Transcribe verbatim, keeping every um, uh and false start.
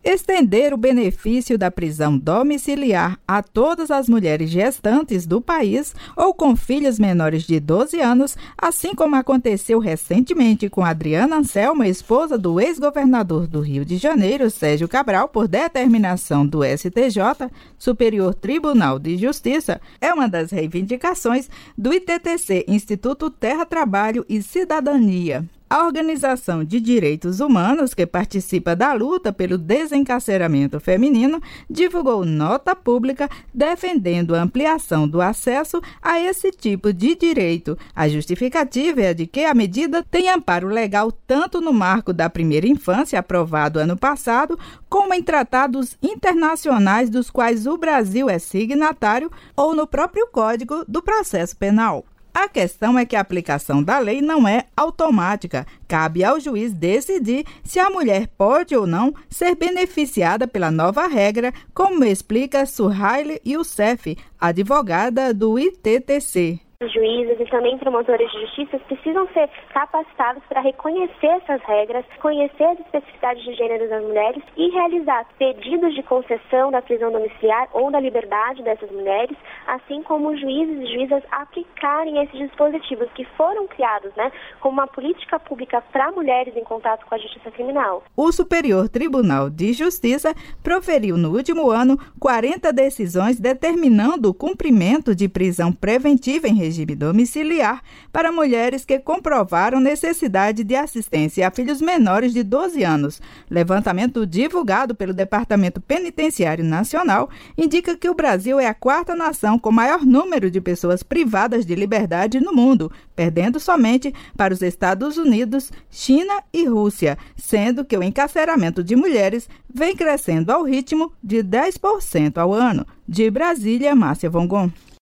Estender o benefício da prisão domiciliar a todas as mulheres gestantes do país ou com filhos menores de doze anos, assim como aconteceu recentemente com Adriana Anselma, esposa do ex-governador do Rio de Janeiro, Sérgio Cabral, por determinação do S T J, Superior Tribunal de Justiça, é uma das reivindicações do I T T C, Instituto Terra, Trabalho e Cidadania. A Organização de Direitos Humanos, que participa da luta pelo desencarceramento feminino, divulgou nota pública defendendo a ampliação do acesso a esse tipo de direito. A justificativa é de que a medida tem amparo legal tanto no marco da primeira infância, aprovado ano passado, como em tratados internacionais dos quais o Brasil é signatário ou no próprio Código do Processo Penal. A questão é que a aplicação da lei não é automática. Cabe ao juiz decidir se a mulher pode ou não ser beneficiada pela nova regra, como explica Suhaile Youssef, advogada do I T T C. Os juízes e também promotores de justiça precisam ser capacitados para reconhecer essas regras, conhecer as especificidades de gênero das mulheres e realizar pedidos de concessão da prisão domiciliar ou da liberdade dessas mulheres, assim como os juízes e juízas aplicarem esses dispositivos que foram criados, né, como uma política pública para mulheres em contato com a justiça criminal. O Superior Tribunal de Justiça proferiu no último ano quarenta decisões determinando o cumprimento de prisão preventiva em regime domiciliar para mulheres que comprovaram necessidade de assistência a filhos menores de doze anos. Levantamento divulgado pelo Departamento Penitenciário Nacional indica que o Brasil é a quarta nação com maior número de pessoas privadas de liberdade no mundo, perdendo somente para os Estados Unidos, China e Rússia, sendo que o encarceramento de mulheres vem crescendo ao ritmo de dez por cento ao ano. De Brasília, Márcia Vongon.